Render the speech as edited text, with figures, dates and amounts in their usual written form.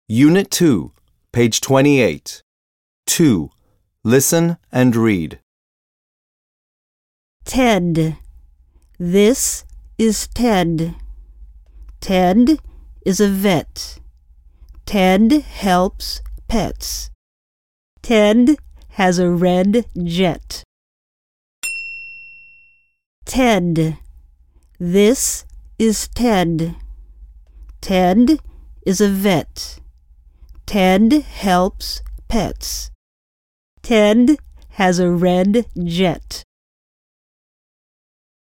Unit 2, page 28. 2. Listen and read. Ted. This is Ted. Ted is a vet. Ted helps pets. Ted has a red jet. Ted. This is Ted. Ted is a vet. Ted helps pets. Ted has a red jet.